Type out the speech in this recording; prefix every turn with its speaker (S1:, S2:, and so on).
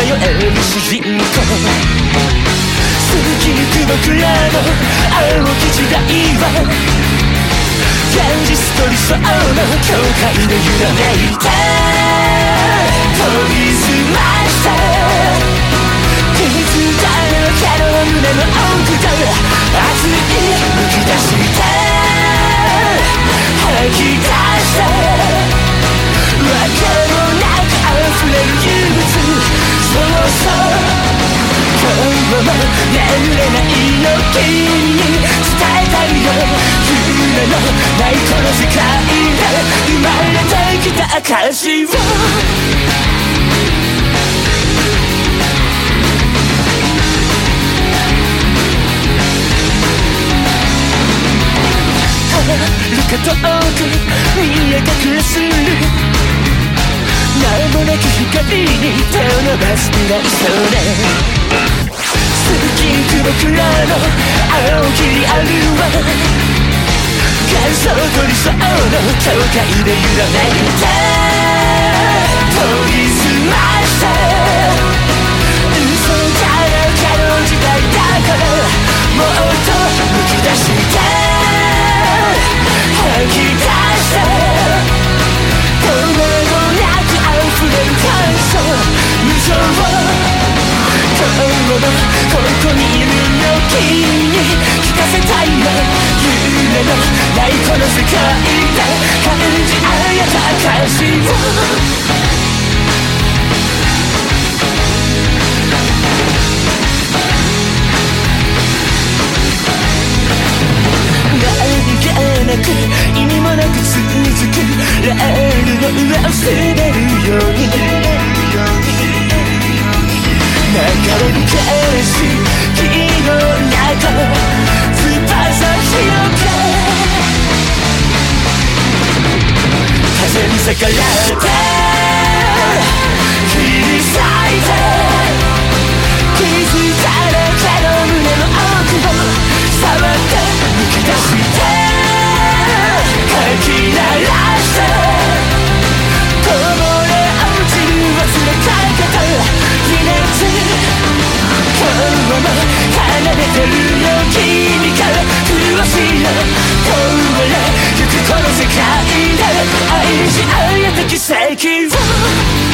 S1: 迷える主人公、過ぎゆく僕らの青き時代は現実と理想の境界で揺らめいて研ぎ澄まして傷だらけの胸の奥から熱いむき出して吐き出してわけもなく溢れる憂鬱、そうこのまま眠れないの君に伝えたいよ、夢のないこの世界で生まれてきた証を遥か遠く見え隠れする名もなき光に手を伸ばす未来それ過ぎゆく僕らの青きリアルは幻想と理想の境界で揺らめいて研ぎ澄まして嘘だらけの時代だからもっとむき出して吐き出して止めどなく溢れる感想無情今日もここにいるよ君に聞かせたいよ、夢のないこの世界で感じ合えた証をなく意味もなく続くレールの上を滑るように流れる景色の中翼広げ風に逆らって切り裂いて傷だらけの胸の奥を触ってむき出して吐き鳴らしてこぼれ落ちる忘れかけた微熱今日も離れてるよ君から苦しいよ壊れゆくこの世界で愛し合えた奇跡を